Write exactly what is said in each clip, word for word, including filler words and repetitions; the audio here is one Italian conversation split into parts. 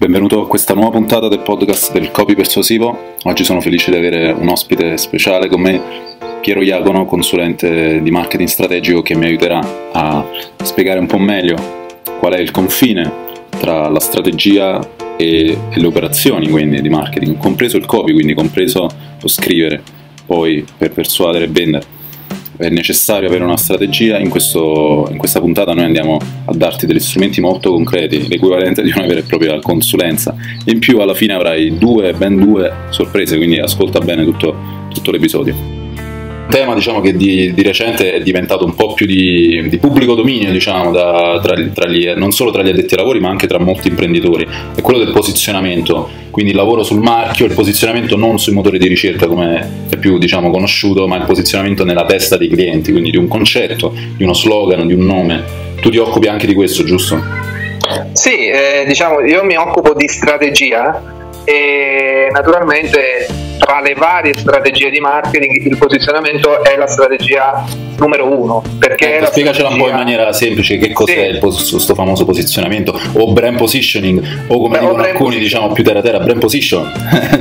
Benvenuto a questa nuova puntata del podcast del Copy Persuasivo. Oggi sono felice di avere un ospite speciale con me, Piero Iacono, consulente di marketing strategico, che mi aiuterà a spiegare un po' meglio qual è il confine tra la strategia e, e le operazioni, quindi, di marketing, compreso il copy, quindi compreso lo scrivere poi per persuadere e vendere. È necessario avere una strategia. In, questo, in questa puntata noi andiamo a darti degli strumenti molto concreti, l'equivalente di una vera e propria consulenza. In più alla fine avrai due, ben due sorprese, quindi ascolta bene tutto, tutto l'episodio. Un tema, diciamo, che di, di recente è diventato un po' più di, di pubblico dominio, diciamo, da, tra, tra gli, non solo tra gli addetti ai lavori ma anche tra molti imprenditori, è quello del posizionamento, quindi il lavoro sul marchio, il posizionamento non sui motori di ricerca come è più, diciamo, conosciuto, ma il posizionamento nella testa dei clienti, quindi di un concetto, di uno slogan, di un nome. Tu ti occupi anche di questo, giusto? Sì, eh, diciamo, io mi occupo di strategia e naturalmente tra le varie strategie di marketing il posizionamento è la strategia numero uno, perché ecco, la spiegacela strategia... un po' in maniera semplice, che cos'è sì. il questo famoso posizionamento o brand positioning, o come Beh, dicono alcuni position. diciamo più terra terra, brand position.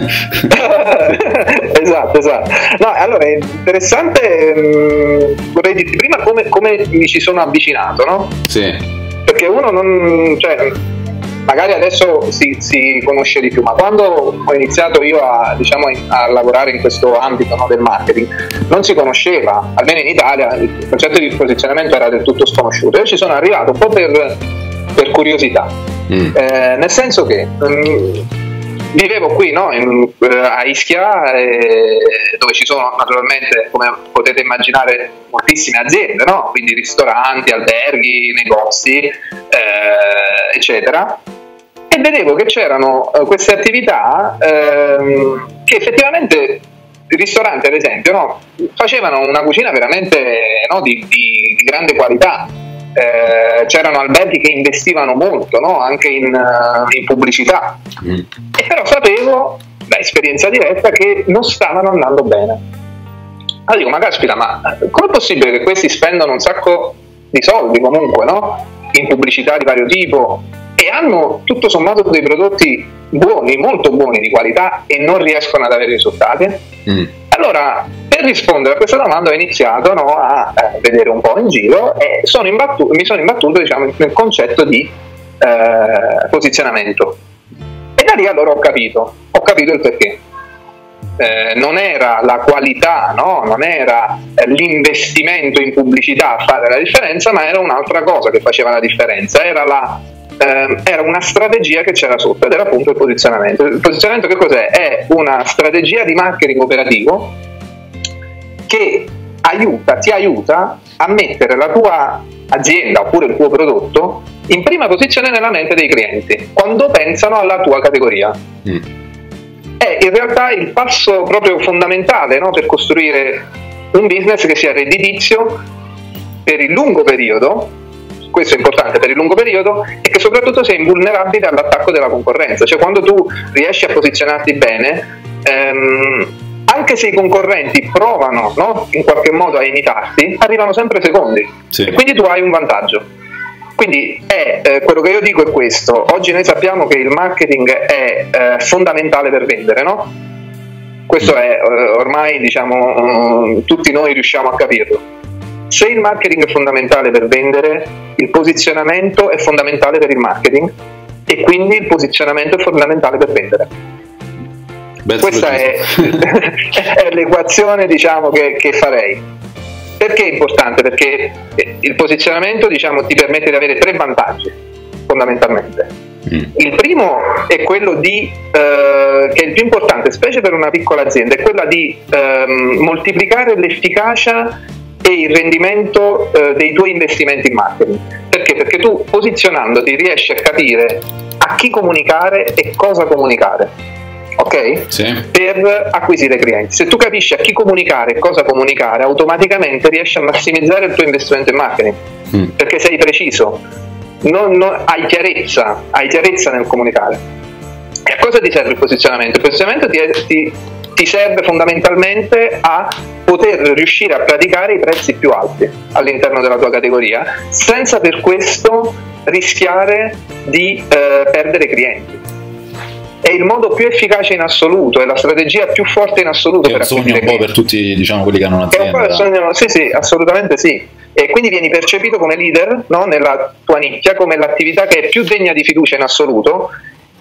esatto, esatto. No, allora è interessante, mh, vorrei dirti prima come, come mi ci sono avvicinato, no? Sì. Perché uno non... cioè, magari adesso si, si conosce di più, ma quando ho iniziato io a, diciamo, a lavorare in questo ambito, no, del marketing, non si conosceva, almeno in Italia il concetto di posizionamento era del tutto sconosciuto. Io ci sono arrivato un po' per, per curiosità, mm. eh, nel senso che um, vivevo qui, no, in, a Ischia, eh, dove ci sono naturalmente, come potete immaginare, moltissime aziende, no? Quindi ristoranti, alberghi, negozi, eh, eccetera. E vedevo che c'erano uh, queste attività ehm, che effettivamente, i ristoranti ad esempio, no, facevano una cucina veramente, no, di, di, di grande qualità. Eh, c'erano alberghi che investivano molto, no, anche in, uh, in pubblicità. Mm. E però sapevo, da esperienza diretta, che non stavano andando bene. Allora dico, ma caspita, ma com'è possibile che questi spendono un sacco di soldi comunque, no, in pubblicità di vario tipo, e hanno tutto sommato dei prodotti buoni, molto buoni, di qualità, e non riescono ad avere risultati? Mm. Allora, per rispondere a questa domanda ho iniziato, no, a eh, vedere un po' in giro e sono imbattuto, mi sono imbattuto, diciamo, nel concetto di eh, posizionamento. E da lì allora ho capito, ho capito il perché. Eh, non era la qualità, no? Non era eh, l'investimento in pubblicità a fare la differenza, ma era un'altra cosa che faceva la differenza, era la Eh, era una strategia che c'era sotto, ed era appunto il posizionamento. Il posizionamento che cos'è? È una strategia di marketing operativo che aiuta, ti aiuta a mettere la tua azienda oppure il tuo prodotto in prima posizione nella mente dei clienti quando pensano alla tua categoria. Mm. È in realtà il passo proprio fondamentale, no, per costruire un business che sia redditizio per il lungo periodo. Questo è importante per il lungo periodo, e che soprattutto sei invulnerabile all'attacco della concorrenza. Cioè, quando tu riesci a posizionarti bene, ehm, anche se i concorrenti provano, no, in qualche modo a imitarti, arrivano sempre secondi, sì. E quindi tu hai un vantaggio. Quindi è, eh, quello che io dico è questo: oggi noi sappiamo che il marketing è eh, fondamentale per vendere, no? Questo è eh, ormai, diciamo, eh, tutti noi riusciamo a capirlo. Se il marketing è fondamentale per vendere, il posizionamento è fondamentale per il marketing, e quindi il posizionamento è fondamentale per vendere. Beh, questa è, è l'equazione, diciamo, che, che farei. Perché è importante? Perché il posizionamento, diciamo, ti permette di avere tre vantaggi fondamentalmente. Mm. Il primo è quello di eh, che è il più importante, specie per una piccola azienda, è quella di eh, moltiplicare l'efficacia e il rendimento eh, dei tuoi investimenti in marketing. Perché? Perché tu, posizionandoti, riesci a capire a chi comunicare e cosa comunicare, ok? Sì. Per acquisire clienti. Se tu capisci a chi comunicare e cosa comunicare, automaticamente riesci a massimizzare il tuo investimento in marketing, mm. perché sei preciso, non, non, hai chiarezza, hai chiarezza nel comunicare. E a cosa ti serve il posizionamento? Il posizionamento ti, ti, ti serve fondamentalmente a poter riuscire a praticare i prezzi più alti all'interno della tua categoria, senza per questo rischiare di eh, perdere clienti. è il modo più efficace in assoluto, è la strategia più forte in assoluto. È un sogno un po' per tutti, diciamo, quelli che hanno un'azienda. È un po' il sogno, sì, sì, assolutamente sì. E quindi vieni percepito come leader, no, nella tua nicchia, come l'attività che è più degna di fiducia in assoluto.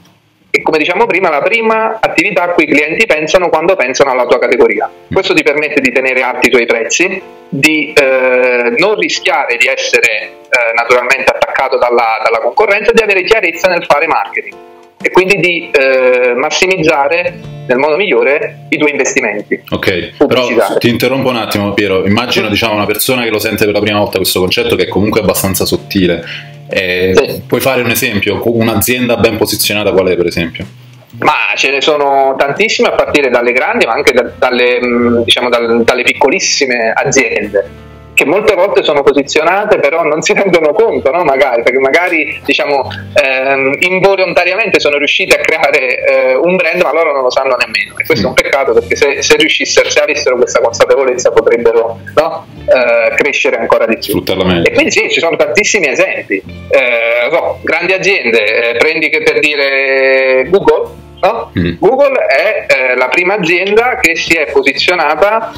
E come diciamo prima, la prima attività a cui i clienti pensano quando pensano alla tua categoria. Questo ti permette di tenere alti i tuoi prezzi, di eh, non rischiare di essere eh, naturalmente attaccato dalla, dalla concorrenza, e di avere chiarezza nel fare marketing, e quindi di eh, massimizzare nel modo migliore i tuoi investimenti. Ok, però ti interrompo un attimo, Piero. Immagino, diciamo, una persona che lo sente per la prima volta questo concetto, che è comunque abbastanza sottile. Eh, sì. Puoi fare un esempio? Un'azienda ben posizionata qual è, per esempio? Ma ce ne sono tantissime, a partire dalle grandi, ma anche da, dalle, diciamo, dalle, dalle piccolissime aziende, che molte volte sono posizionate però non si rendono conto, no? Magari, perché magari, diciamo, ehm, involontariamente sono riusciti a creare eh, un brand, ma loro non lo sanno nemmeno, e questo mm. è un peccato, perché se, se riuscissero, se avessero questa consapevolezza, potrebbero, no? eh, crescere ancora di più. E quindi sì, ci sono tantissimi esempi, eh, so, grandi aziende, eh, prendi che per dire Google, no? mm. Google è eh, la prima azienda che si è posizionata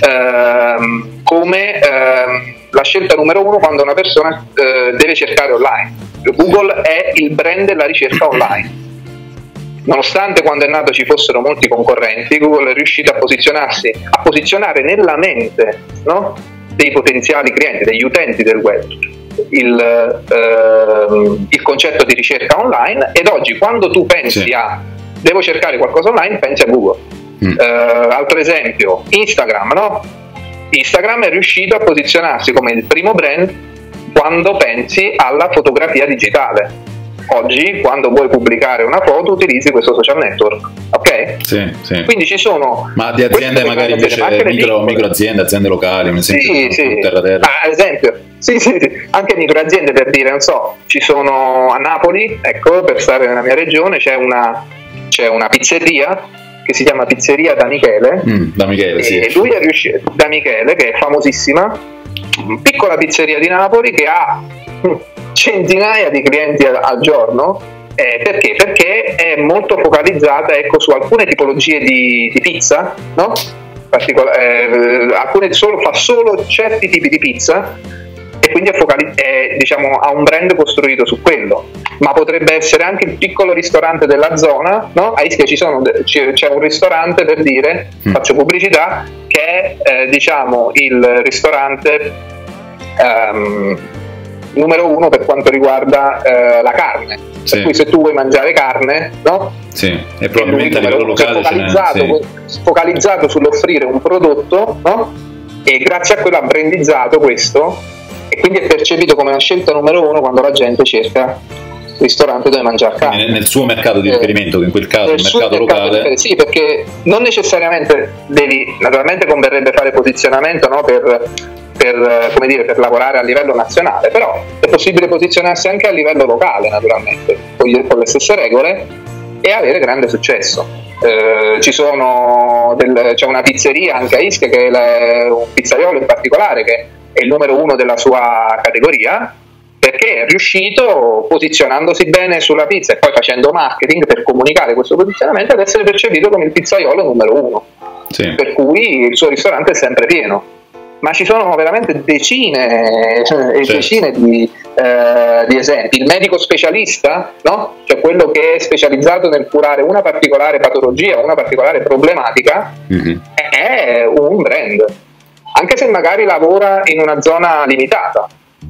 ehm, come ehm, la scelta numero uno quando una persona eh, deve cercare online. Google è il brand della ricerca online. Nonostante quando è nato ci fossero molti concorrenti, Google è riuscito a posizionarsi, a posizionare nella mente, no? dei potenziali clienti, degli utenti del web, il, ehm, il concetto di ricerca online, ed oggi quando tu pensi sì. a devo cercare qualcosa online, pensi a Google. Mm. Eh, altro esempio, Instagram, no? Instagram è riuscito a posizionarsi come il primo brand quando pensi alla fotografia digitale. Oggi, quando vuoi pubblicare una foto, utilizzi questo social network, ok? Sì, sì. Quindi ci sono. Ma di aziende magari invece micro, micro aziende, aziende locali, un esempio. Sì, sì. Terra terra. Ah, ad esempio, sì, sì, sì, anche micro aziende, per dire, non so, ci sono a Napoli, ecco, per stare nella mia regione, c'è una, c'è una pizzeria che si chiama Pizzeria da Michele. Mm, da Michele, e sì. lui è riuscito, da Michele, che è famosissima, piccola pizzeria di Napoli che ha centinaia di clienti al, al giorno. Eh, perché? Perché è molto focalizzata, ecco, su alcune tipologie di, di pizza, no? Particola- eh, alcune solo, fa solo certi tipi di pizza, e quindi è focali- è, diciamo, ha un brand costruito su quello. Ma potrebbe essere anche il piccolo ristorante della zona, no? A Ischia ci sono, c'è un ristorante, per dire, mm. faccio pubblicità, che è eh, diciamo il ristorante um, numero uno per quanto riguarda eh, la carne. Sì. Per cui se tu vuoi mangiare carne, no? Sì, e probabilmente a livello locale focalizzato, sì. focalizzato sull'offrire un prodotto, no? E grazie a quello ha brandizzato questo, e quindi è percepito come una scelta numero uno quando la gente cerca ristorante dove mangiare carne. Nel, nel suo mercato di riferimento, che in quel caso il mercato locale. Di, sì, perché non necessariamente devi, naturalmente converrebbe fare posizionamento, no, per, per, come dire, per lavorare a livello nazionale, però è possibile posizionarsi anche a livello locale, naturalmente, con, gli, con le stesse regole, e avere grande successo. Eh, ci sono del, c'è una pizzeria anche a Ischia, che è la, un pizzaiolo in particolare, che è il numero uno della sua categoria, perché è riuscito, posizionandosi bene sulla pizza e poi facendo marketing per comunicare questo posizionamento, ad essere percepito come il pizzaiolo numero uno. Sì. Per cui il suo ristorante è sempre pieno. Ma ci sono veramente decine e certo. decine di, eh, di esempi. Il medico specialista, no? Cioè quello che è specializzato nel curare una particolare patologia, una particolare problematica, mm-hmm. è un brand, anche se magari lavora in una zona limitata.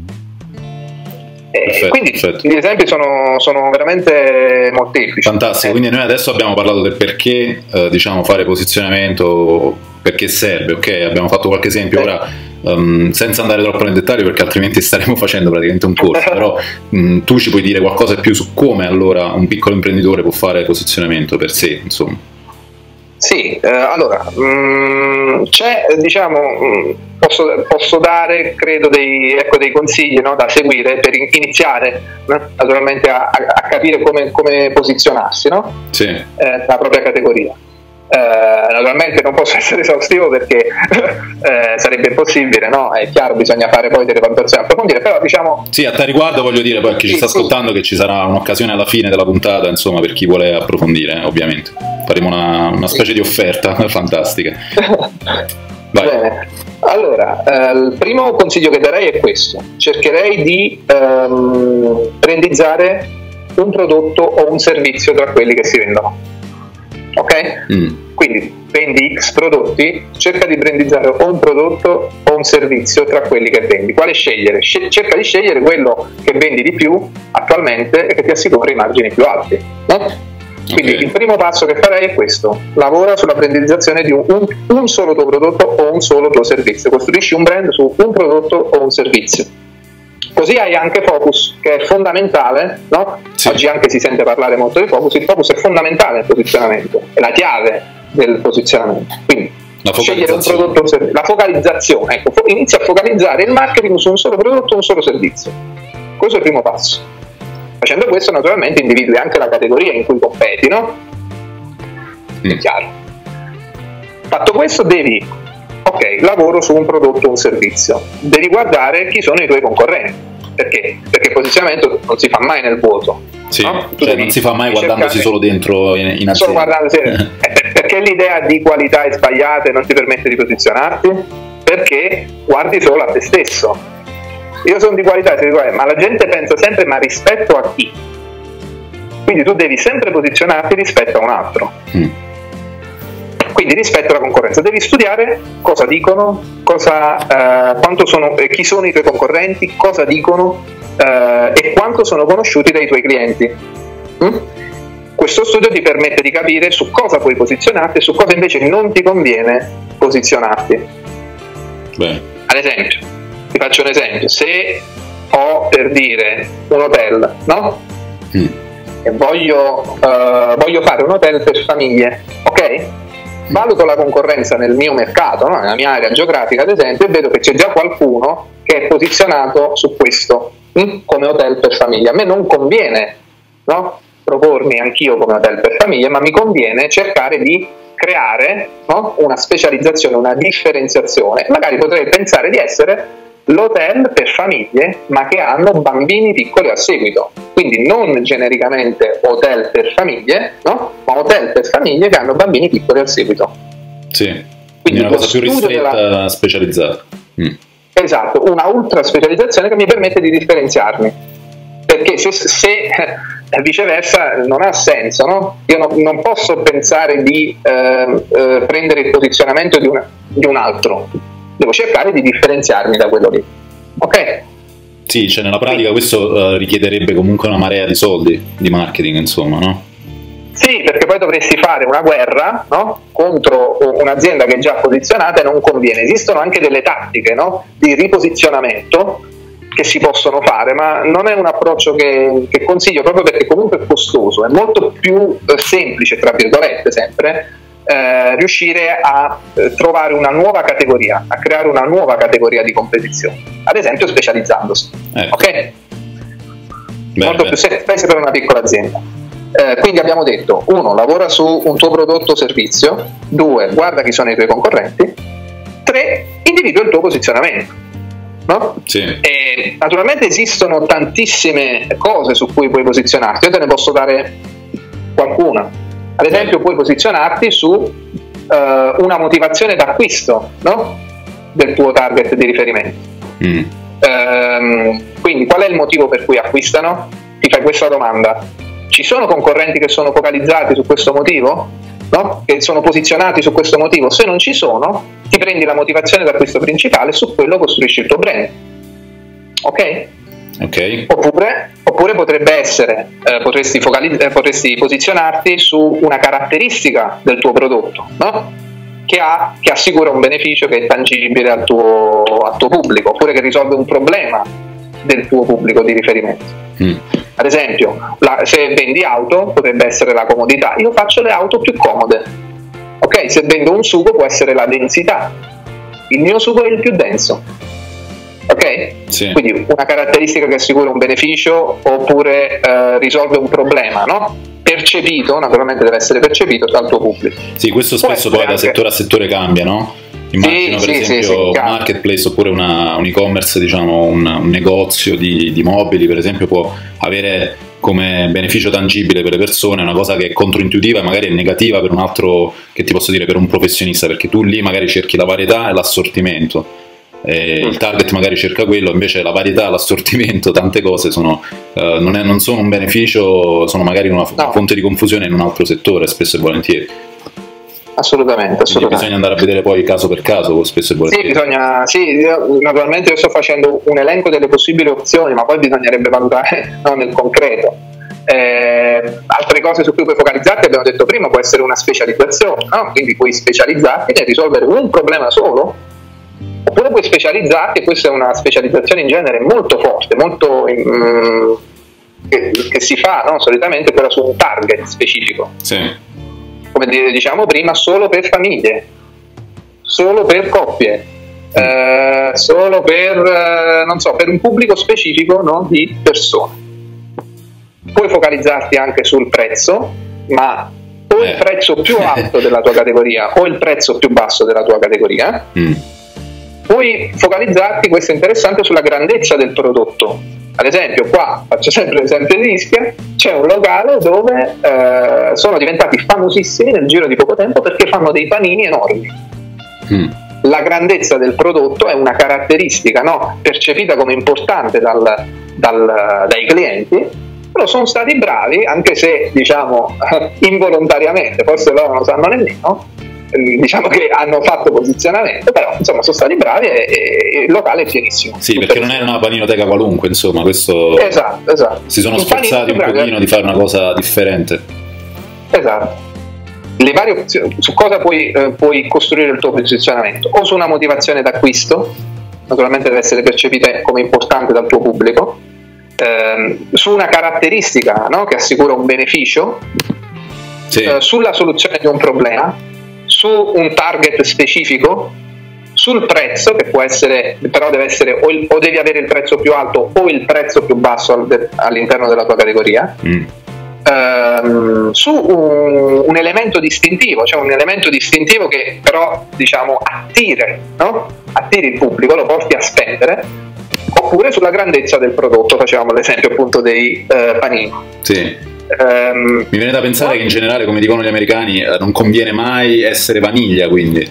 Perfetto, quindi perfetto. Gli esempi sono, sono veramente molteplici. Fantastico, quindi noi adesso abbiamo parlato del perché eh, diciamo fare posizionamento, perché serve, ok, abbiamo fatto qualche esempio. Sì. Ora um, senza andare troppo nel dettaglio, perché altrimenti staremo facendo praticamente un corso, però um, tu ci puoi dire qualcosa più su come allora un piccolo imprenditore può fare posizionamento per sé, insomma. Sì, eh, allora mh, c'è, diciamo, mh, posso, posso dare, credo, dei, ecco, dei consigli, no, da seguire per iniziare, no? naturalmente a, a capire come, come posizionarsi, no? Sì. eh, la propria categoria. Eh, naturalmente non posso essere esaustivo perché eh, sarebbe impossibile, no? È chiaro, bisogna fare poi delle valutazioni approfondite, però diciamo... Sì, a te riguardo voglio dire poi a chi ci sta ascoltando che ci sarà un'occasione alla fine della puntata, insomma, per chi vuole approfondire, ovviamente. Faremo una, una specie di offerta fantastica. Vai. Bene, allora, eh, il primo consiglio che darei è questo: cercherei di ehm, brandizzare un prodotto o un servizio tra quelli che si vendono, ok? Mm. Quindi vendi X prodotti, cerca di brandizzare o un prodotto o un servizio tra quelli che vendi. Quale scegliere? Sce- cerca di scegliere quello che vendi di più attualmente e che ti assicura i margini più alti, no? Quindi okay. Il primo passo che farei è questo: lavora sulla brandizzazione di un, un, un solo tuo prodotto o un solo tuo servizio, costruisci un brand su un prodotto o un servizio, così hai anche focus, che è fondamentale, no? Sì. Oggi anche si sente parlare molto di focus. Il focus è fondamentale nel posizionamento, è la chiave del posizionamento. Quindi scegliere un prodotto o un servizio, la focalizzazione, ecco, inizia a focalizzare il marketing su un solo prodotto o un solo servizio. Questo è il primo passo. Facendo questo, naturalmente, individui anche la categoria in cui competi, no? Mm. È chiaro. Fatto questo, devi, ok, lavoro su un prodotto o un servizio, devi guardare chi sono i tuoi concorrenti. Perché? Perché il posizionamento non si fa mai nel vuoto. Sì, no? Cioè non si fa mai guardandosi solo dentro in, in solo guardandosi, eh, perché l'idea di qualità è sbagliata e non ti permette di posizionarti? Perché guardi solo a te stesso. Io sono di qualità, ma la gente pensa sempre: ma rispetto a chi? Quindi tu devi sempre posizionarti rispetto a un altro. Mm. Quindi rispetto alla concorrenza devi studiare cosa dicono, cosa, eh, quanto sono, eh, chi sono i tuoi concorrenti, cosa dicono eh, e quanto sono conosciuti dai tuoi clienti. Mm? Questo studio ti permette di capire su cosa puoi posizionarti e su cosa invece non ti conviene posizionarti. Beh. Ad esempio, ti faccio un esempio: se ho, per dire, un hotel, no? Mm. E voglio, uh, voglio fare un hotel per famiglie, ok? Valuto la concorrenza nel mio mercato, no? Nella mia area geografica, ad esempio, e vedo che c'è già qualcuno che è posizionato su questo, mm? come hotel per famiglie. A me non conviene, no? propormi anch'io come hotel per famiglie, ma mi conviene cercare di creare, no? una specializzazione, una differenziazione. Magari potrei pensare di essere l'hotel per famiglie ma che hanno bambini piccoli a seguito, quindi non genericamente hotel per famiglie, no? ma hotel per famiglie che hanno bambini piccoli al seguito. Sì, quindi una cosa più ristretta, della... specializzata. Mm. Esatto, una ultra specializzazione che mi permette di differenziarmi, perché se, se viceversa non ha senso, no? Io no, non posso pensare di eh, eh, prendere il posizionamento di, una, di un altro. Devo cercare di differenziarmi da quello lì, ok? Sì, cioè nella pratica questo uh, richiederebbe comunque una marea di soldi di marketing, insomma, no? Sì, perché poi dovresti fare una guerra, no? contro un'azienda che è già posizionata e non conviene. Esistono anche delle tattiche, no? di riposizionamento che si possono fare, ma non è un approccio che, che consiglio, proprio perché comunque è costoso. È molto più eh, semplice, tra virgolette sempre, Eh, riuscire a eh, trovare una nuova categoria, a creare una nuova categoria di competizione, ad esempio specializzandosi, ecco. ok? Bene, molto bene. Più spese per una piccola azienda. Eh, quindi abbiamo detto: uno, lavora su un tuo prodotto o servizio; due, guarda chi sono i tuoi concorrenti; tre, individua il tuo posizionamento, no? Sì. E naturalmente esistono tantissime cose su cui puoi posizionarti. Io te ne posso dare qualcuna. Ad esempio, puoi posizionarti su uh, una motivazione d'acquisto, no? del tuo target di riferimento. Mm. Um, quindi, qual è il motivo per cui acquistano? Ti fai questa domanda: ci sono concorrenti che sono focalizzati su questo motivo? No? Che sono posizionati su questo motivo? Se non ci sono, ti prendi la motivazione d'acquisto principale e su quello costruisci il tuo brand. Ok? Okay. Oppure, oppure potrebbe essere, eh, potresti, focaliz- eh, potresti posizionarti su una caratteristica del tuo prodotto, no? che, ha, che assicura un beneficio che è tangibile al tuo, al tuo pubblico, oppure che risolve un problema del tuo pubblico di riferimento. Mm. Ad esempio, la, se vendi auto, potrebbe essere la comodità. Io faccio le auto più comode. Ok, se vendo un sugo può essere la densità. Il mio sugo è il più denso. Ok? Sì. Quindi una caratteristica che assicura un beneficio oppure eh, risolve un problema, no? Per percepito, naturalmente deve essere percepito dal tuo pubblico. Sì, questo spesso poi anche da settore a settore cambia, no? Immagino sì, per sì, esempio sì, sì, un marketplace oppure una, un e-commerce, diciamo un, un negozio di, di mobili per esempio può avere come beneficio tangibile per le persone una cosa che è controintuitiva e magari è negativa per un altro, che ti posso dire, per un professionista, perché tu lì magari cerchi la varietà e l'assortimento, e il target magari cerca quello, invece la varietà, l'assortimento, tante cose sono, uh, non, è, non sono un beneficio, sono magari una, no. una fonte di confusione in un altro settore spesso e volentieri. Assolutamente, assolutamente. Quindi bisogna andare a vedere poi caso per caso, spesso e volentieri. Sì, bisogna, sì, io, naturalmente io sto facendo un elenco delle possibili opzioni, ma poi bisognerebbe valutare no, nel concreto. Eh, altre cose su cui puoi focalizzarti, abbiamo detto prima, può essere una specializzazione, no? Quindi puoi specializzarti nel risolvere un problema solo, oppure puoi specializzarti, e questa è una specializzazione in genere molto forte, molto mm, che, che si fa no? solitamente però su un target specifico. Sì. Come diciamo prima, solo per famiglie, solo per coppie, eh, solo per, eh, non so, per un pubblico specifico no, di persone. Puoi focalizzarti anche sul prezzo, ma o il prezzo più alto della tua categoria o il prezzo più basso della tua categoria. Mm. Puoi focalizzarti, questo è interessante, sulla grandezza del prodotto. Ad esempio, qua faccio sempre l'esempio di Ischia, c'è un locale dove eh, sono diventati famosissimi nel giro di poco tempo perché fanno dei panini enormi. Mm. La grandezza del prodotto è una caratteristica no? percepita come importante dal, dal, dai clienti, però sono stati bravi, anche se diciamo involontariamente, forse loro non lo sanno nemmeno, diciamo che hanno fatto posizionamento, però insomma sono stati bravi e, e il locale è pienissimo. Sì, perché non è una paninoteca qualunque, insomma, questo esatto, esatto. Si sono sforzati un pochino di fare una cosa differente. Esatto. Le varie opzioni, su cosa puoi, eh, puoi costruire il tuo posizionamento? O su una motivazione d'acquisto, naturalmente deve essere percepita come importante dal tuo pubblico, ehm, su una caratteristica no, che assicura un beneficio, sì. eh, sulla soluzione di un problema, su un target specifico, sul prezzo, che può essere, però deve essere o, il, o devi avere il prezzo più alto o il prezzo più basso al, all'interno della tua categoria, mm. ehm, su un, un elemento distintivo, cioè un elemento distintivo che però diciamo attiri, no? attiri il pubblico, lo porti a spendere, oppure sulla grandezza del prodotto, facevamo l'esempio appunto dei eh, panini. Sì. Um, Mi viene da pensare che in generale, come dicono gli americani, non conviene mai essere vaniglia, quindi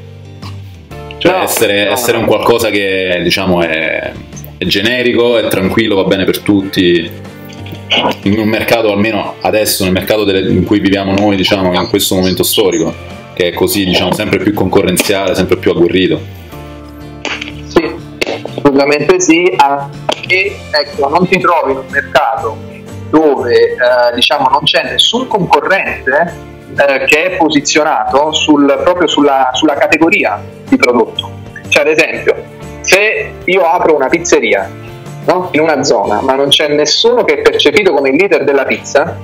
cioè no, essere, no, essere no. un qualcosa che diciamo è, è generico, è tranquillo, va bene per tutti in un mercato, almeno adesso nel mercato delle, in cui viviamo noi, diciamo in questo momento storico, che è così, diciamo, sempre più concorrenziale, sempre più agguerrito. Sì, assolutamente sì, e ecco, non ti trovi in un mercato dove eh, diciamo non c'è nessun concorrente eh, che è posizionato sul, proprio sulla, sulla categoria di prodotto. Cioè, ad esempio, se io apro una pizzeria no? in una zona, ma non c'è nessuno che è percepito come il leader della pizza,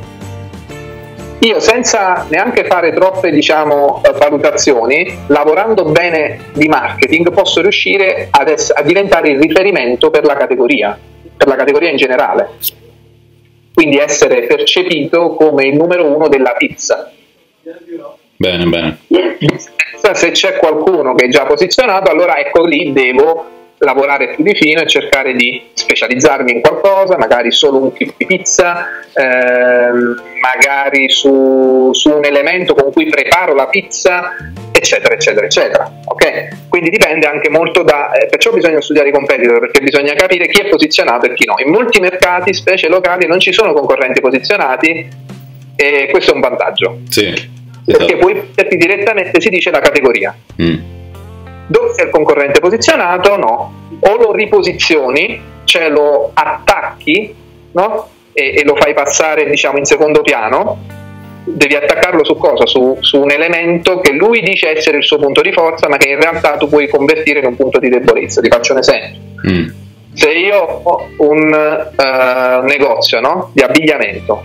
io senza neanche fare troppe diciamo valutazioni, lavorando bene di marketing, posso riuscire ad ess- a diventare il riferimento per la categoria, per la categoria in generale. Quindi essere percepito come il numero uno della pizza. Bene, bene. Se c'è qualcuno che è già posizionato, allora ecco lì devo lavorare più di fino e cercare di specializzarmi in qualcosa, magari solo un tipo di pizza, ehm, magari su, su un elemento con cui preparo la pizza, eccetera, eccetera, eccetera. Ok? Quindi dipende anche molto da, eh, perciò bisogna studiare i competitor, perché bisogna capire chi è posizionato e chi no. In molti mercati, specie locali, non ci sono concorrenti posizionati e questo è un vantaggio. Sì, perché esatto. Puoi metterti direttamente, si dice, la categoria. Mm. Dove c'è il concorrente posizionato? No. O lo riposizioni, cioè lo attacchi, no? E, e lo fai passare, diciamo, in secondo piano. Devi attaccarlo su cosa? Su, su un elemento che lui dice essere il suo punto di forza, ma che in realtà tu puoi convertire in un punto di debolezza. Ti faccio un esempio. Mm. Se io ho un uh, negozio, no? di abbigliamento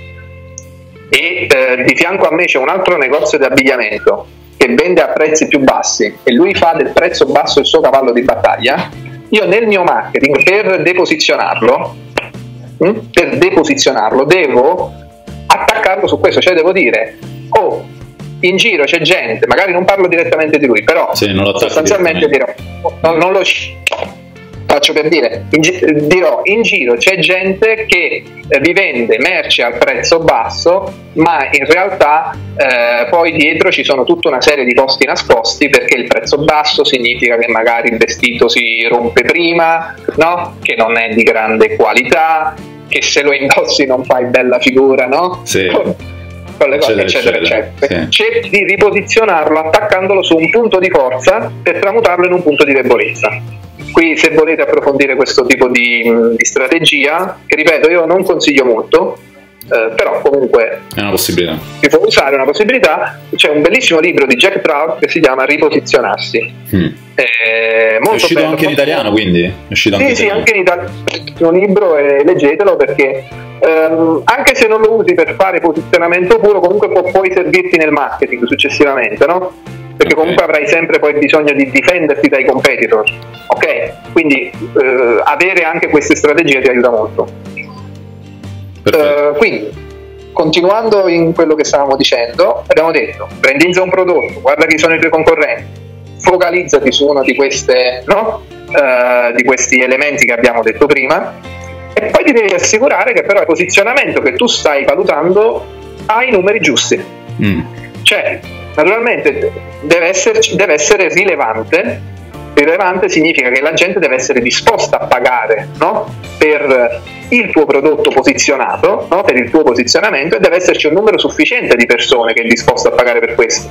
e uh, di fianco a me c'è un altro negozio di abbigliamento che vende a prezzi più bassi e lui fa del prezzo basso il suo cavallo di battaglia, io nel mio marketing per deposizionarlo, hm, per deposizionarlo devo attaccare attaccarlo su questo, cioè devo dire, oh, in giro c'è gente, magari non parlo direttamente di lui, però sì, non sostanzialmente dirò, non, non lo faccio per dire, in gi- dirò in giro c'è gente che eh, vi vende merce al prezzo basso, ma in realtà eh, poi dietro ci sono tutta una serie di costi nascosti, perché il prezzo basso significa che magari il vestito si rompe prima, no? Che non è di grande qualità, che se lo indossi non fai bella figura, no? Sì. Con le cose, eccetera, eccetera, eccetera. Sì. Cerchi di riposizionarlo attaccandolo su un punto di forza per tramutarlo in un punto di debolezza. Qui, se volete approfondire questo tipo di, di strategia, che ripeto io non consiglio molto, eh, però comunque è una possibilità, si può usare, una possibilità. C'è un bellissimo libro di Jack Trout che si chiama Riposizionarsi. Mm. È, molto è uscito bello, anche in italiano, quindi è uscito sì, anche sì, in anche in italiano. È un libro e leggetelo, perché ehm, anche se non lo usi per fare posizionamento puro, comunque può poi servirti nel marketing successivamente, no? Perché okay. comunque avrai sempre poi bisogno di difenderti dai competitor, ok? Quindi eh, avere anche queste strategie ti aiuta molto. Uh, quindi, continuando in quello che stavamo dicendo, abbiamo detto, brandizza un prodotto, guarda chi sono i tuoi concorrenti, focalizzati su uno di queste, no? Uh, di questi elementi che abbiamo detto prima, e poi ti devi assicurare che però il posizionamento che tu stai valutando ha i numeri giusti. Mm. Cioè, naturalmente deve, esserci, deve essere rilevante. Rilevante significa che la gente deve essere disposta a pagare, no? Per il tuo prodotto posizionato, no? Per il tuo posizionamento, e deve esserci un numero sufficiente di persone che è disposto a pagare per questo.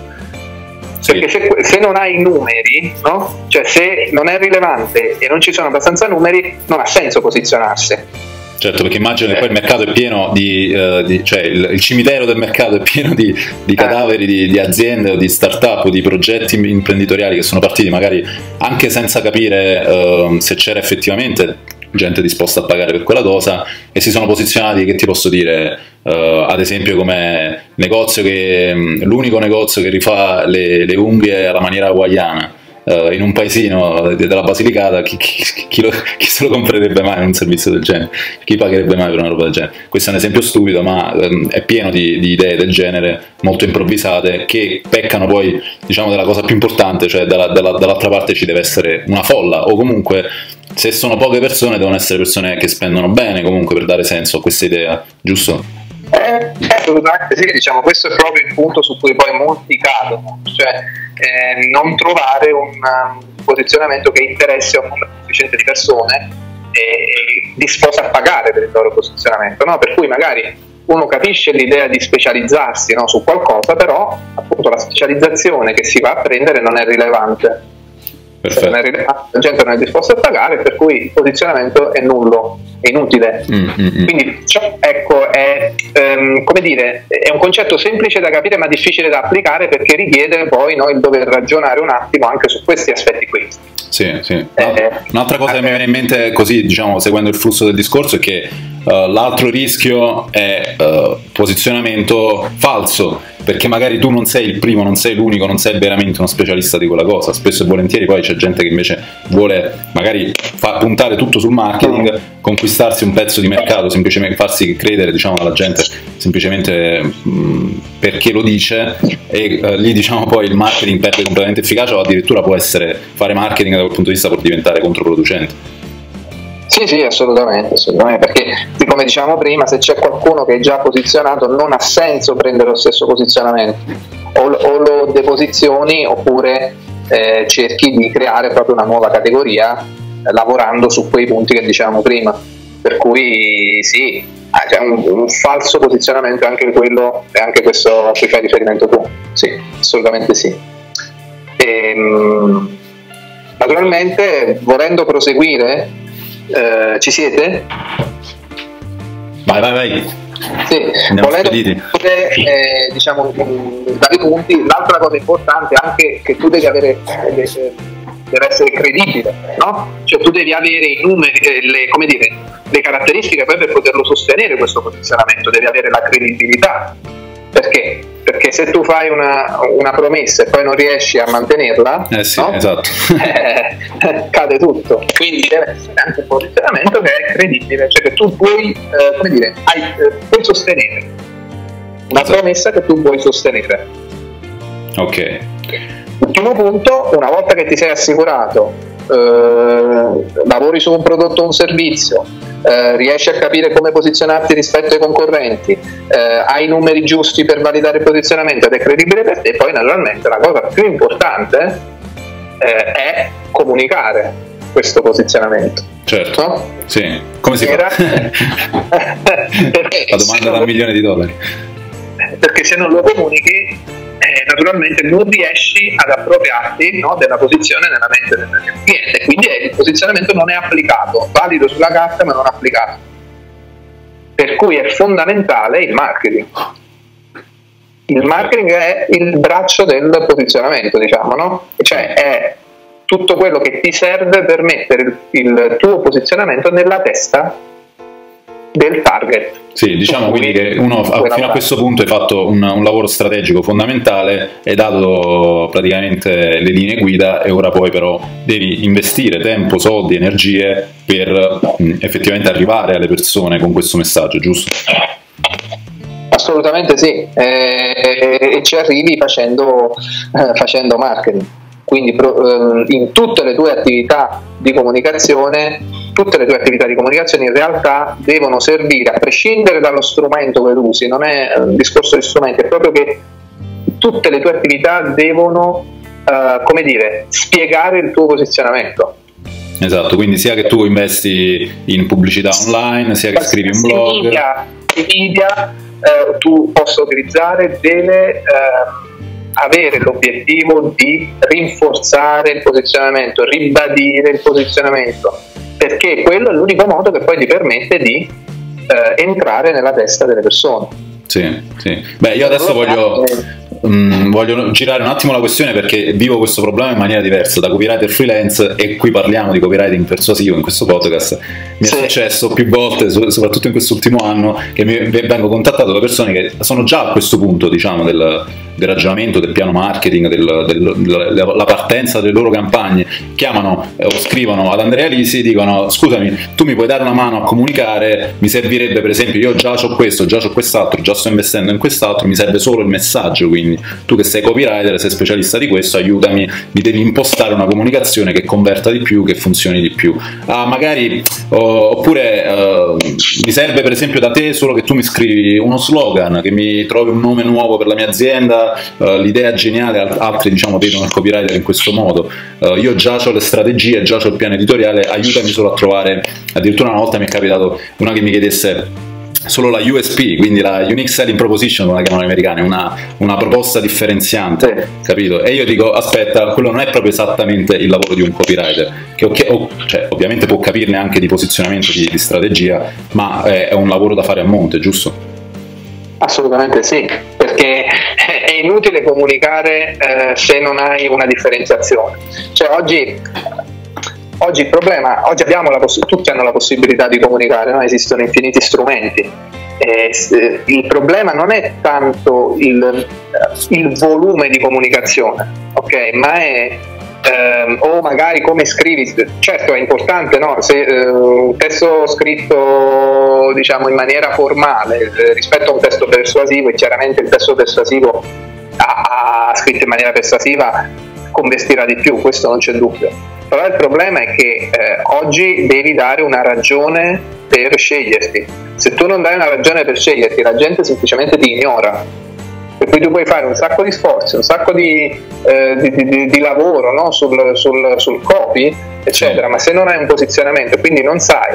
Sì. Perché se, se non hai numeri, no? Cioè se non è rilevante e non ci sono abbastanza numeri, non ha senso posizionarsi. Certo, perché immagino che poi il mercato è pieno di, uh, di cioè il, il cimitero del mercato è pieno di, di cadaveri di, di aziende o di start-up o di progetti imprenditoriali che sono partiti magari anche senza capire uh, se c'era effettivamente gente disposta a pagare per quella cosa, e si sono posizionati, che ti posso dire, uh, ad esempio come negozio che l'unico negozio che rifà le, le unghie alla maniera hawaiana. Uh, in un paesino della Basilicata, chi, chi, chi, lo, chi se lo comprerebbe mai in un servizio del genere? Chi pagherebbe mai per una roba del genere? Questo è un esempio stupido, ma um, è pieno di, di idee del genere, molto improvvisate, che peccano poi, diciamo, della cosa più importante, cioè dalla, dalla, dall'altra parte ci deve essere una folla, o comunque, se sono poche persone, devono essere persone che spendono bene comunque per dare senso a questa idea, giusto? Eh, assolutamente sì, diciamo, questo è proprio il punto su cui poi molti cadono, cioè eh, non trovare un um, posizionamento che interessi a un numero sufficiente di persone e, e disposte a pagare per il loro posizionamento, no? Per cui magari uno capisce l'idea di specializzarsi, no, su qualcosa, però appunto la specializzazione che si va a prendere non è rilevante. Cioè, non è rilevante, la gente non è disposta a pagare, per cui il posizionamento è nullo, è inutile. Mm, mm, mm. Quindi cioè, ecco, è um, come dire, è un concetto semplice da capire ma difficile da applicare, perché richiede poi, no, il dover ragionare un attimo anche su questi aspetti qui. Sì, sì. Eh, Un'altra cosa eh, che mi viene in mente, così, diciamo, seguendo il flusso del discorso, è che uh, l'altro rischio è uh, posizionamento falso, perché magari tu non sei il primo, non sei l'unico, non sei veramente uno specialista di quella cosa. Spesso e volentieri poi c'è gente che invece vuole magari fa puntare tutto sul marketing, conquistarsi un pezzo di mercato, semplicemente farsi credere, diciamo, alla gente semplicemente mh, perché lo dice, e uh, lì, diciamo, poi il marketing perde completamente efficacia, o addirittura può essere, fare marketing da quel punto di vista può diventare controproducente. Sì, sì, assolutamente, assolutamente, perché come dicevamo prima, se c'è qualcuno che è già posizionato non ha senso prendere lo stesso posizionamento, o, o lo deposizioni oppure eh, cerchi di creare proprio una nuova categoria eh, lavorando su quei punti che dicevamo prima, per cui sì, c'è un, un falso posizionamento è anche quello, è anche questo a cui fai riferimento tu, sì, assolutamente sì. E, naturalmente, volendo proseguire, Eh, ci siete? Vai, vai, vai. Sì, volendo eh, diciamo vari punti. L'altra cosa importante è anche che tu devi avere eh, deve essere credibile, no? Cioè tu devi avere i numeri, eh, le, come dire, le caratteristiche poi per poterlo sostenere questo posizionamento, devi avere la credibilità. Perché? Perché se tu fai una, una promessa e poi non riesci a mantenerla, eh sì, no? Esatto. eh, cade tutto. Quindi deve essere anche un posizionamento che è credibile, cioè che tu puoi, eh, come dire, hai, eh, puoi sostenere. una promessa che tu puoi sostenere. Ok. Ultimo punto, una volta che ti sei assicurato, eh, lavori su un prodotto o un servizio, eh, riesci a capire come posizionarti rispetto ai concorrenti, eh, hai i numeri giusti per validare il posizionamento ed è credibile per te, poi naturalmente la cosa più importante eh, è comunicare questo posizionamento. Certo, no? Sì. Come si Era... fa? La domanda da un milione di dollari. Perché se non lo comunichi, eh, naturalmente non riesci ad appropriarti, no, della posizione nella mente del cliente, quindi il posizionamento non è applicato, valido sulla carta ma non applicato. Per cui è fondamentale il marketing. Il marketing è il braccio del posizionamento, diciamo, no? Cioè è tutto quello che ti serve per mettere il, il tuo posizionamento nella testa del target. Sì, diciamo quindi che uno fino a questo punto hai fatto un, un lavoro strategico fondamentale, hai dato praticamente le linee guida e ora poi però devi investire tempo, soldi, energie per mh, effettivamente arrivare alle persone con questo messaggio, giusto? Assolutamente sì, e, e ci arrivi facendo, eh, facendo marketing. Quindi pro, eh, in tutte le tue attività di comunicazione, tutte le tue attività di comunicazione in realtà devono servire, a prescindere dallo strumento che usi, non è un discorso di strumenti, è proprio che tutte le tue attività devono, eh, come dire, spiegare il tuo posizionamento. Esatto, quindi sia che tu investi in pubblicità online, sia che scrivi un blog. I media, i media eh, tu possa utilizzare deve... Eh, avere l'obiettivo di rinforzare il posizionamento, ribadire il posizionamento, perché quello è l'unico modo che poi ti permette di eh, entrare nella testa delle persone. Sì, sì. Beh, io adesso voglio, mh, voglio girare un attimo la questione perché vivo questo problema in maniera diversa da copywriter freelance e qui parliamo di copywriting persuasivo in questo podcast. Mi sì. è successo più volte, soprattutto in quest'ultimo anno, che mi vengo contattato da persone che sono già a questo punto, diciamo, del, del ragionamento, del piano marketing, del, del, della partenza delle loro campagne, chiamano o scrivono ad Andrea Lisi, dicono: scusami, tu mi puoi dare una mano a comunicare, mi servirebbe per esempio, io già ho questo, già ho quest'altro, già sto investendo in quest'altro, mi serve solo il messaggio, quindi tu che sei copywriter, sei specialista di questo, aiutami, mi devi impostare una comunicazione che converta di più, che funzioni di più. Ah, magari oh, oppure uh, mi serve per esempio da te solo che tu mi scrivi uno slogan, che mi trovi un nome nuovo per la mia azienda, uh, l'idea geniale, altri diciamo vedono il copywriter in questo modo, uh, io già ho le strategie, già ho il piano editoriale, aiutami solo a trovare. Addirittura una volta mi è capitato una che mi chiedesse solo la U S P, quindi la Unique Selling Proposition, come la chiamano gli americani, una, una proposta differenziante, capito? E io dico: aspetta, quello non è proprio esattamente il lavoro di un copywriter, che okay, oh, cioè, ovviamente può capirne anche di posizionamento, di, di strategia, ma è, è un lavoro da fare a monte, giusto? Assolutamente sì, perché è inutile comunicare eh, se non hai una differenziazione. Cioè oggi Oggi il problema, oggi abbiamo la poss- tutti hanno la possibilità di comunicare, no? Esistono infiniti strumenti. E, eh, il problema non è tanto il, il volume di comunicazione, ok? Ma è ehm, o magari come scrivi. Certo è importante, no? Se eh, un testo scritto diciamo in maniera formale eh, rispetto a un testo persuasivo, e chiaramente il testo persuasivo a, a, scritto in maniera persuasiva convertirà di più, questo non c'è dubbio. Però il problema è che eh, oggi devi dare una ragione per sceglierti. Se tu non dai una ragione per sceglierti, la gente semplicemente ti ignora. Per cui tu puoi fare un sacco di sforzi, un sacco di, eh, di, di, di lavoro, no? sul, sul, sul copy, eccetera, ma se non hai un posizionamento, quindi non sai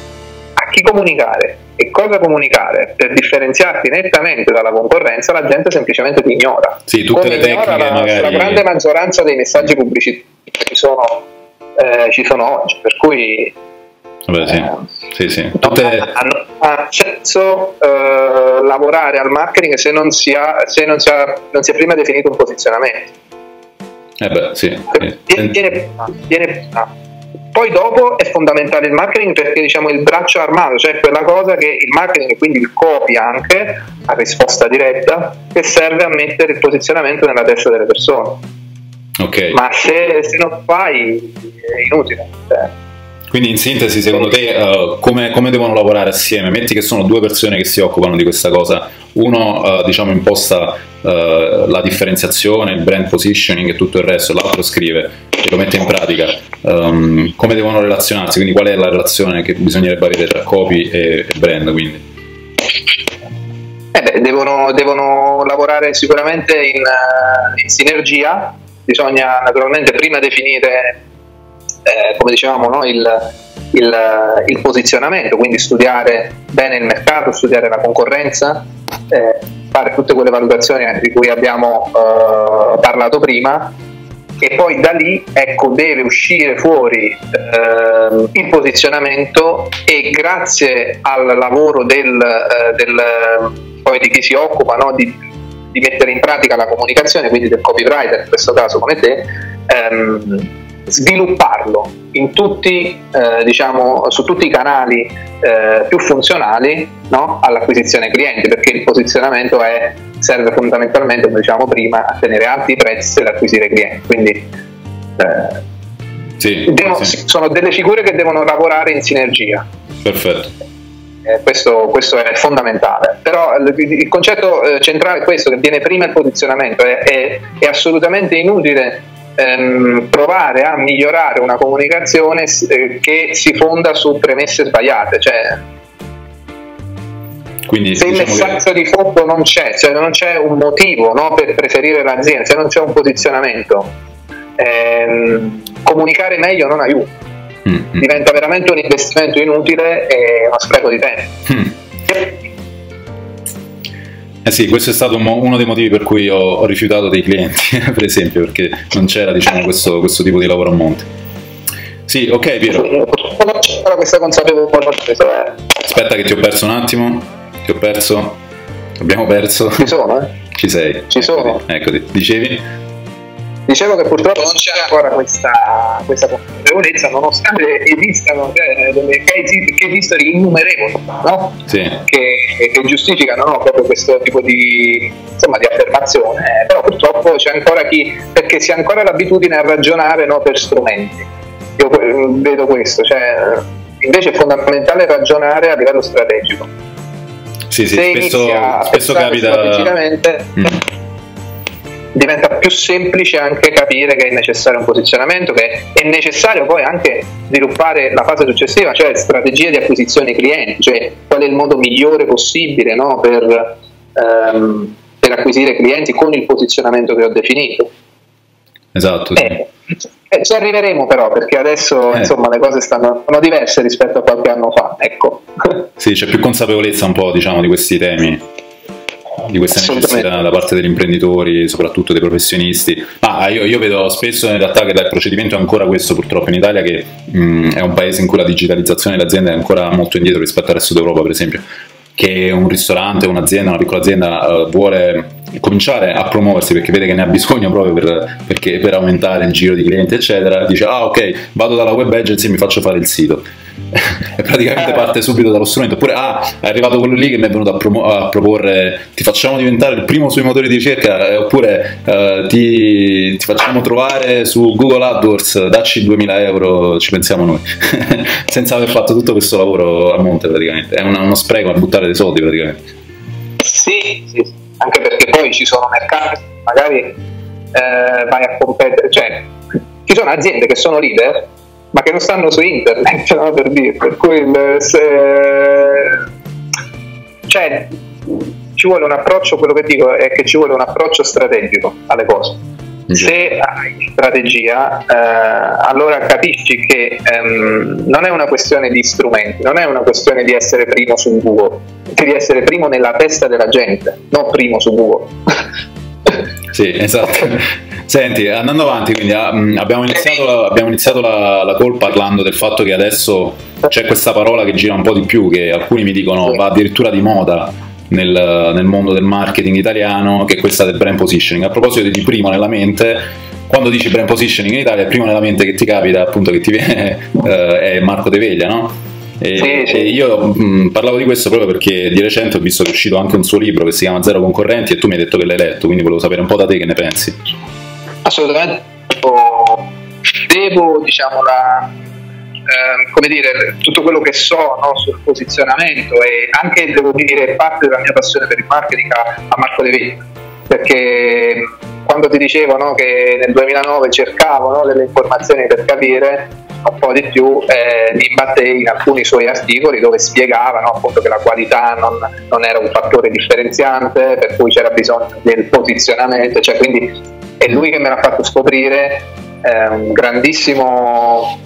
a chi comunicare e cosa comunicare per differenziarti nettamente dalla concorrenza, la gente semplicemente ti ignora. Sì, tutte come le tecniche la, magari... la grande maggioranza dei messaggi pubblicitari ci sono Eh, ci sono oggi, per cui Vabbè, sì. eh, Sì, sì. Tutte... non ha senso eh, lavorare al marketing se non si ha, se non si ha, non si è prima definito un posizionamento. Eh beh, sì. Viene, viene, viene, poi dopo è fondamentale il marketing, perché diciamo il braccio armato, cioè quella cosa che il marketing, quindi il copy anche a risposta diretta, che serve a mettere il posizionamento nella testa delle persone. Okay. Ma se, se non fai è inutile. Cioè. Quindi in sintesi, secondo te, uh, come, come devono lavorare assieme? Metti che sono due persone che si occupano di questa cosa, uno uh, diciamo imposta uh, la differenziazione, il brand positioning e tutto il resto, l'altro scrive e lo mette in pratica. Um, come devono relazionarsi? Quindi qual è la relazione che bisognerebbe avere tra copy e, e brand? Quindi? Eh beh, devono, devono lavorare sicuramente in, in sinergia, bisogna naturalmente prima definire Eh, come dicevamo, no, il, il, il posizionamento, quindi studiare bene il mercato, studiare la concorrenza, eh, fare tutte quelle valutazioni di cui abbiamo eh, parlato prima, e poi da lì, ecco, deve uscire fuori eh, il posizionamento, e grazie al lavoro del, eh, del, poi di chi si occupa, no, di, di mettere in pratica la comunicazione, quindi del copywriter in questo caso come te, ehm, svilupparlo in tutti, eh, diciamo, su tutti i canali eh, più funzionali, no, all'acquisizione clienti, perché il posizionamento è, serve fondamentalmente, come dicevamo prima, a tenere alti i prezzi ed acquisire clienti. Quindi eh, sì, devono, sì. sono delle figure che devono lavorare in sinergia. Perfetto. Eh, questo, questo è fondamentale, però il, il concetto eh, centrale è questo, che viene prima il posizionamento. È, è, è assolutamente inutile Ehm, provare a migliorare una comunicazione eh, che si fonda su premesse sbagliate, cioè quindi, se il diciamo messaggio che... di fondo non c'è, cioè non c'è un motivo, no, per preferire l'azienda, se non c'è un posizionamento, ehm, comunicare meglio non aiuta, mm-hmm. diventa veramente un investimento inutile e uno spreco di tempo. mm. Eh sì, questo è stato uno dei motivi per cui ho, ho rifiutato dei clienti, per esempio, perché non c'era, diciamo, questo, questo tipo di lavoro a monte. Sì, ok Piero. Non c'era questa consapevolezza. Aspetta che ti ho perso un attimo, ti ho perso, abbiamo perso. Ci sono, eh? Ci sei. Ci sono. Eccoti, dicevi? Dicevo che purtroppo non c'è ancora questa, questa consapevolezza, nonostante esistano cioè, delle case, case history innumerevoli, no? Sì. che, che giustificano, no, proprio questo tipo di, insomma, di affermazione, eh, però purtroppo c'è ancora chi, perché si ha ancora l'abitudine a ragionare, no, per strumenti. Io vedo questo, cioè, invece è fondamentale ragionare a livello strategico. Sì, sì, Se spesso, spesso capita... strategicamente... Mm. diventa più semplice anche capire che è necessario un posizionamento, che è necessario poi anche sviluppare la fase successiva, cioè strategie di acquisizione clienti, cioè qual è il modo migliore possibile, no, per, ehm, per acquisire clienti con il posizionamento che ho definito. Esatto. Sì. Eh, eh, ci arriveremo però, perché adesso eh. insomma le cose stanno, sono diverse rispetto a qualche anno fa, ecco. Sì, c'è più consapevolezza un po', diciamo, di questi temi, di questa necessità da parte degli imprenditori, soprattutto dei professionisti. Ma io, io vedo spesso in realtà che il procedimento è ancora questo, purtroppo in Italia, che mh, è un paese in cui la digitalizzazione delle aziende è ancora molto indietro rispetto al resto d'Europa, per esempio, che un ristorante, un'azienda, una piccola azienda uh, vuole cominciare a promuoversi perché vede che ne ha bisogno proprio per, perché, per aumentare il giro di clienti eccetera, dice ah ok, vado dalla web agency e mi faccio fare il sito e praticamente parte subito dallo strumento. Oppure ah, è arrivato quello lì che mi è venuto a, promo- a proporre ti facciamo diventare il primo sui motori di ricerca, eh, oppure eh, ti, ti facciamo trovare su Google AdWords, dacci duemila euro, ci pensiamo noi senza aver fatto tutto questo lavoro a monte. Praticamente è una, uno spreco a buttare dei soldi praticamente. Sì, sì, sì. Anche perché poi ci sono mercati, magari eh, vai a competere, cioè ci sono aziende che sono leader ma che non stanno su internet, no, per dire, per cui il, se, cioè ci vuole un approccio, quello che dico è che ci vuole un approccio strategico alle cose. Se hai strategia, eh, allora capisci che ehm, non è una questione di strumenti, non è una questione di essere primo su Google, devi essere primo nella testa della gente, non primo su Google. Sì, esatto. Senti, andando avanti, quindi abbiamo iniziato, abbiamo iniziato la, la call parlando del fatto che adesso c'è questa parola che gira un po' di più, che alcuni mi dicono va addirittura di moda nel, nel mondo del marketing italiano, che è questa del brand positioning. A proposito di primo nella mente, quando dici brand positioning in Italia, il primo nella mente che ti capita, appunto, che ti viene eh, è Marco De Veglia, no? E, sì, sì. e io mh, parlavo di questo proprio perché di recente ho visto che è uscito anche un suo libro che si chiama Zero Concorrenti e tu mi hai detto che l'hai letto, quindi volevo sapere un po' da te che ne pensi. Assolutamente, devo, diciamo, la, eh, come dire, tutto quello che so, no, sul posizionamento, e anche, devo dire, parte della mia passione per il marketing a, a Marco De Veglia, perché quando ti dicevo, no, che nel duemilanove cercavo, no, delle informazioni per capire un po' di più, eh, mi imbattei in alcuni suoi articoli dove spiegava, no, appunto, che la qualità non, non era un fattore differenziante, per cui c'era bisogno del posizionamento, cioè, quindi è lui che me l'ha fatto scoprire, eh, un grandissimo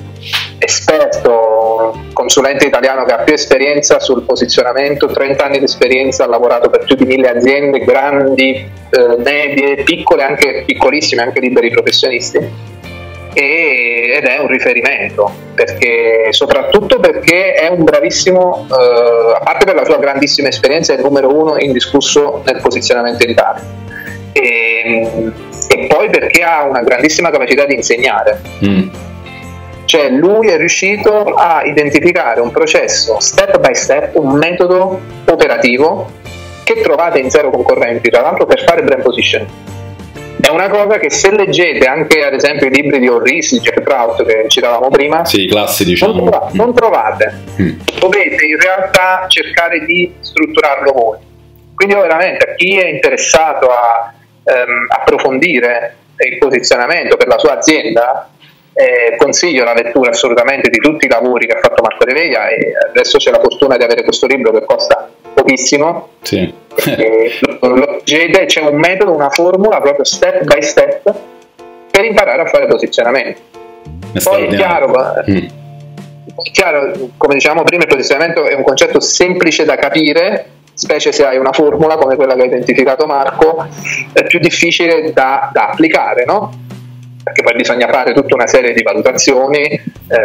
esperto, consulente italiano che ha più esperienza sul posizionamento, trenta anni di esperienza, ha lavorato per più di mille aziende, grandi, eh, medie, piccole, anche piccolissime, anche liberi professionisti, e, ed è un riferimento, perché soprattutto perché è un bravissimo, eh, a parte per la sua grandissima esperienza, è il numero uno indiscusso nel posizionamento in Italia, e, e poi perché ha una grandissima capacità di insegnare. Mm. Cioè, lui è riuscito a identificare un processo step by step, un metodo operativo che trovate in Zero Concorrenti, tra l'altro, per fare brand positioning. È una cosa che, se leggete anche ad esempio i libri di Orrisi, Jack Trout, che citavamo prima, sì, classi, diciamo. non, trovate, non trovate. Mm. Dovete in realtà cercare di strutturarlo voi. Quindi, veramente, a chi è interessato a ehm, approfondire il posizionamento per la sua azienda, Eh, consiglio la lettura assolutamente di tutti i lavori che ha fatto Marco De Veglia, e adesso c'è la fortuna di avere questo libro che costa pochissimo. Sì. lo, lo leggete, c'è un metodo, una formula proprio step by step per imparare a fare posizionamento. È Poi è chiaro, mm. è chiaro, come dicevamo prima, il posizionamento è un concetto semplice da capire, specie se hai una formula come quella che ha identificato Marco, è più difficile da, da applicare, no? Perché poi bisogna fare tutta una serie di valutazioni eh,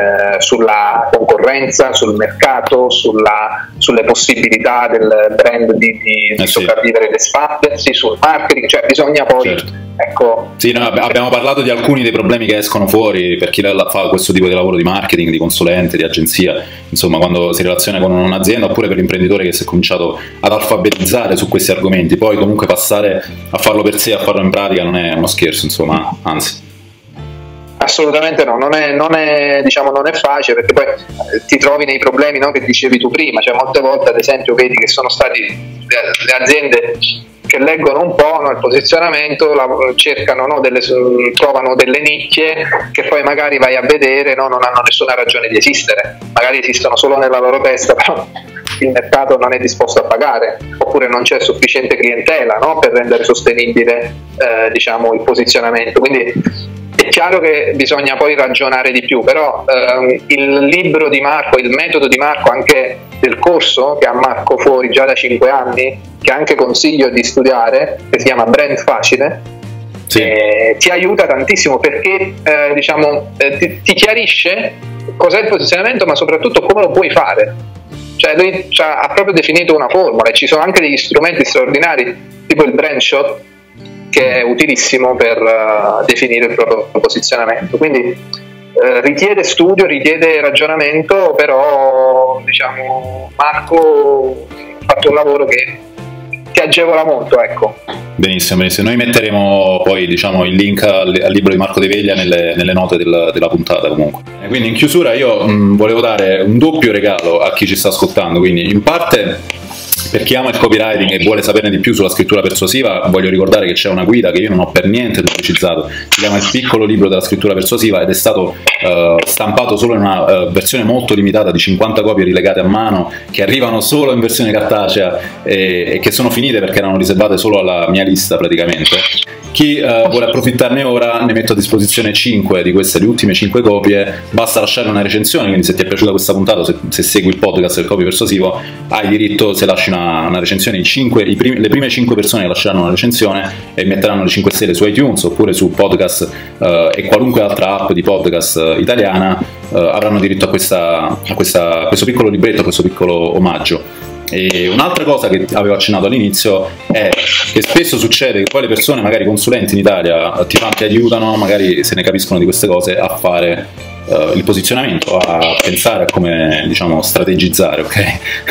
sulla concorrenza, sul mercato, sulla, sulle possibilità del brand di, di, di eh sì. sopravvivere ed espandersi, sul marketing, cioè bisogna poi... Certo. Ecco, sì, noi abbiamo parlato di alcuni dei problemi che escono fuori per chi fa questo tipo di lavoro di marketing, di consulente, di agenzia, insomma, quando si relaziona con un'azienda, oppure per l'imprenditore che si è cominciato ad alfabetizzare su questi argomenti. Poi comunque passare a farlo per sé, a farlo in pratica, non è uno scherzo, insomma, anzi. Assolutamente no, non è, non è, diciamo, non è facile, perché poi eh, ti trovi nei problemi, no, che dicevi tu prima, cioè molte volte, ad esempio, vedi che sono stati le, le aziende che leggono un po', no, il posizionamento, la, cercano, no, delle, trovano delle nicchie che poi magari vai a vedere, no, non hanno nessuna ragione di esistere, magari esistono solo nella loro testa, però il mercato non è disposto a pagare, oppure non c'è sufficiente clientela, no, per rendere sostenibile eh, diciamo, il posizionamento. Quindi è chiaro che bisogna poi ragionare di più, però ehm, il libro di Marco, il metodo di Marco, anche del corso che ha Marco fuori già da cinque anni, che anche consiglio di studiare, che si chiama Brand Facile, sì. eh, ti aiuta tantissimo, perché eh, diciamo, eh, ti, ti chiarisce cos'è il posizionamento, ma soprattutto come lo puoi fare. Cioè lui ha proprio definito una formula, e ci sono anche degli strumenti straordinari, tipo il Brand Shot, che è utilissimo per uh, definire il proprio posizionamento. Quindi uh, richiede studio, richiede ragionamento, però diciamo Marco ha fatto un lavoro che ti agevola molto, ecco. Benissimo, benissimo. Noi metteremo poi, diciamo, il link al, al libro di Marco De Veglia nelle, nelle note del, della puntata, comunque. E quindi in chiusura io mh, volevo dare un doppio regalo a chi ci sta ascoltando, quindi in parte per chi ama il copywriting e vuole saperne di più sulla scrittura persuasiva, voglio ricordare che c'è una guida che io non ho per niente pubblicizzato, si chiama Il piccolo libro della scrittura persuasiva, ed è stato uh, stampato solo in una uh, versione molto limitata di cinquanta copie rilegate a mano, che arrivano solo in versione cartacea e, e che sono finite perché erano riservate solo alla mia lista praticamente. Chi uh, vuole approfittarne ora, ne metto a disposizione cinque di queste, le ultime cinque copie. Basta lasciare una recensione, quindi se ti è piaciuta questa puntata, se, se segui il podcast del Copy Persuasivo, hai diritto, se lasci una, una recensione, i cinque, i primi, le prime cinque persone che lasceranno una recensione e metteranno le cinque stelle su iTunes oppure su podcast uh, e qualunque altra app di podcast italiana, uh, avranno diritto a, questa, a, questa, a questo piccolo libretto, a questo piccolo omaggio. E un'altra cosa che avevo accennato all'inizio è che spesso succede che poi le persone, magari consulenti in Italia, ti, fanno, ti aiutano, magari se ne capiscono di queste cose, a fare uh, il posizionamento, a pensare a come, diciamo, strategizzare, ok?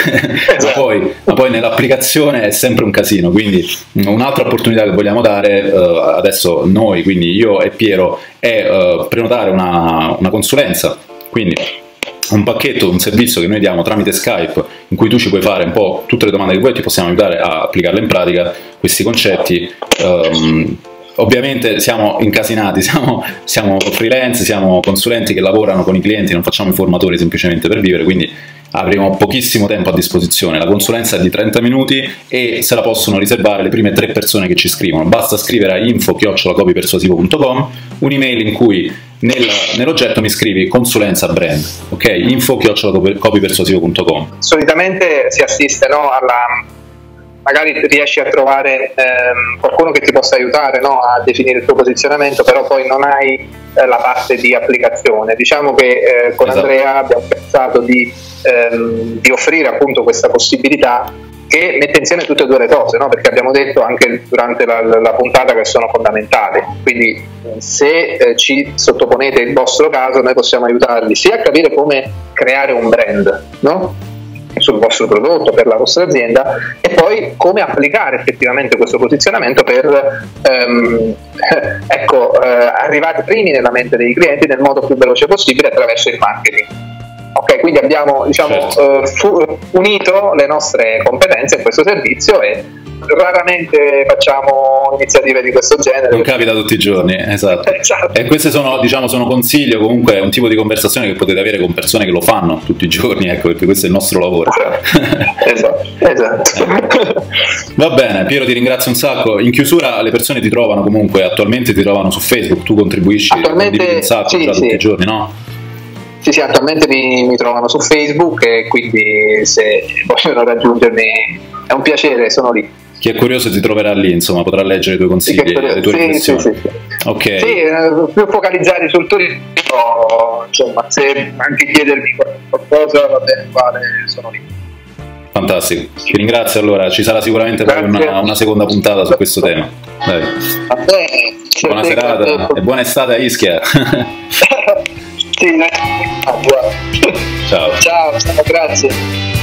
ma, poi, ma poi nell'applicazione è sempre un casino, quindi un'altra opportunità che vogliamo dare uh, adesso noi, quindi io e Piero, è uh, prenotare una, una consulenza. Quindi un pacchetto, un servizio che noi diamo tramite Skype, in cui tu ci puoi fare un po' tutte le domande che vuoi e ti possiamo aiutare a applicarle in pratica, questi concetti. Um, ovviamente siamo incasinati, siamo, siamo freelance, siamo consulenti che lavorano con i clienti, non facciamo i formatori semplicemente per vivere, quindi avremo pochissimo tempo a disposizione. La consulenza è di trenta minuti e se la possono riservare le prime tre persone che ci scrivono. Basta scrivere a info chiocciola copypersuasivo punto com un'email in cui nel, nell'oggetto mi scrivi consulenza brand, ok? info chiocciola copypersuasivo punto com. Solitamente si assiste, no, alla... magari riesci a trovare ehm, qualcuno che ti possa aiutare, no, a definire il tuo posizionamento, però poi non hai eh, la parte di applicazione. Diciamo che eh, con esatto. Andrea abbiamo pensato di, ehm, di offrire appunto questa possibilità che mette insieme tutte e due le cose, no? Perché abbiamo detto anche durante la, la puntata che sono fondamentali, quindi se eh, ci sottoponete il vostro caso noi possiamo aiutarvi sia a capire come creare un brand, no? Sul vostro prodotto, per la vostra azienda, e poi come applicare effettivamente questo posizionamento per ehm, ecco, eh, arrivare primi nella mente dei clienti nel modo più veloce possibile attraverso il marketing. Ok, quindi abbiamo, diciamo, certo. eh, fu- unito le nostre competenze in questo servizio e raramente facciamo iniziative di questo genere. Non capita tutti i giorni, esatto. esatto. E questi sono, diciamo, sono consigli o comunque un tipo di conversazione che potete avere con persone che lo fanno tutti i giorni, ecco, perché questo è il nostro lavoro. esatto, esatto. Va bene, Piero, ti ringrazio un sacco. In chiusura le persone ti trovano comunque, attualmente ti trovano su Facebook, tu contribuisci attualmente, un sacco sì, già sì. tutti i giorni, no? Sì, sì, attualmente mi, mi trovano su Facebook e quindi se vogliono raggiungermi è un piacere, sono lì. Chi è curioso ti troverà lì, insomma, potrà leggere i tuoi consigli e le tue sì, riflessioni. Sì, sì, sì. Ok. Sì, eh, più focalizzati sul turismo, insomma, se anche chiedermi qualcosa va bene, vale, sono lì. Fantastico, ti ringrazio. Allora ci sarà sicuramente poi una, una seconda puntata su questo tema. Dai. Va bene. Buona serata e buona estate a Ischia. Sì, ciao. Ciao. Ciao, ciao, grazie.